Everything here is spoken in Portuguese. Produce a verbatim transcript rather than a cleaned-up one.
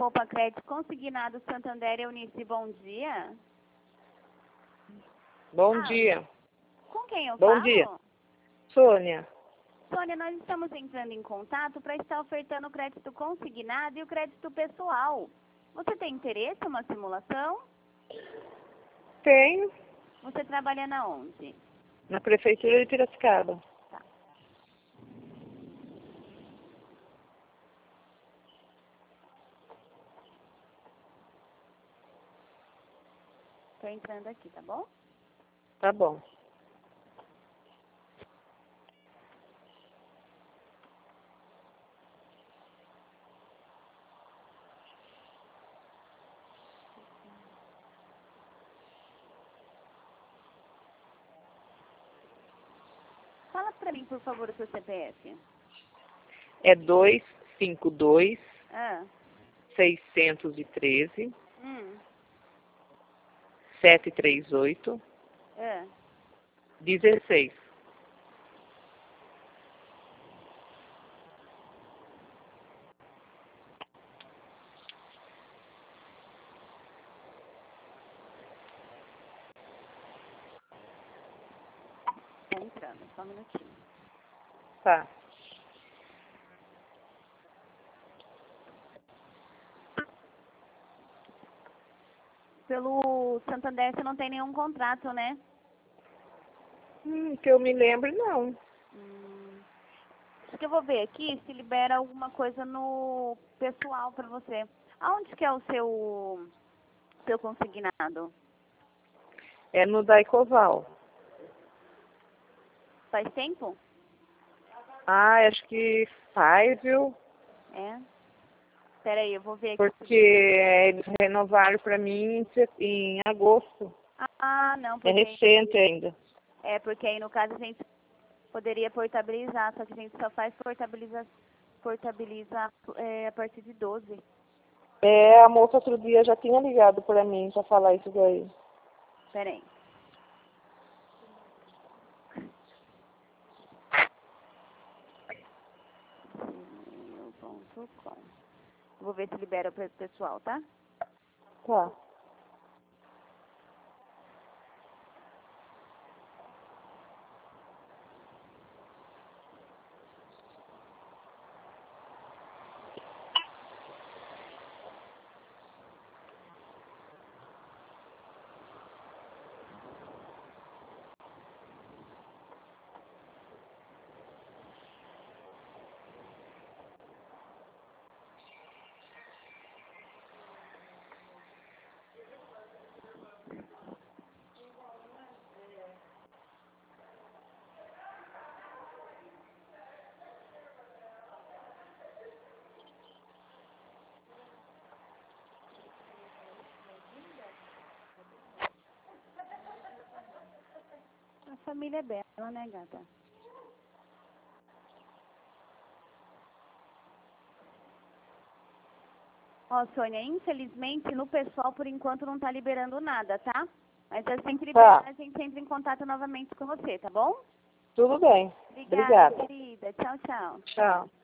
Poupa Crédito Consignado Santander Eunice, bom dia. Bom ah, dia. Com quem eu Bom falo? dia. Sônia. Sônia, nós estamos entrando em contato para estar ofertando o crédito consignado e o crédito pessoal. Você tem interesse em uma simulação? Tenho. Você trabalha na onde? Na Prefeitura de Piracicaba. Tá. Estou entrando aqui, tá bom? Tá bom. Fala para mim, por favor, o seu C P F. É dois cinco dois, Ah. seiscentos e treze, Hum. sete três oito, Ah. dezesseis. Tá entrando, só um minutinho. Tá. Pelo Santander você não tem nenhum contrato, né? Hum, que eu me lembro, não. Hum. Acho que eu vou ver aqui se libera alguma coisa no pessoal para você. Aonde que é o seu, seu consignado? É no Daicoval. Faz tempo? Ah, acho que faz, viu? É. Espera aí, eu vou ver aqui. Porque eles renovaram para mim em, se- em agosto. Ah, não, É porque... recente ainda. É, porque aí no caso a gente poderia portabilizar, só que a gente só faz portabiliza, portabiliza é, a partir de doze. É, a moça outro dia já tinha ligado para mim para falar isso daí. Espera aí. gmail ponto com. Vou ver se libera para o pessoal, tá? Tá. A família é bela, né, gata? Ó, Sônia, infelizmente no pessoal por enquanto não tá liberando nada, tá? Mas assim que liberar, Tá. a gente entra em contato novamente com você, tá bom? Tudo bem. Obrigada, Obrigada. querida. Tchau, tchau. Tchau.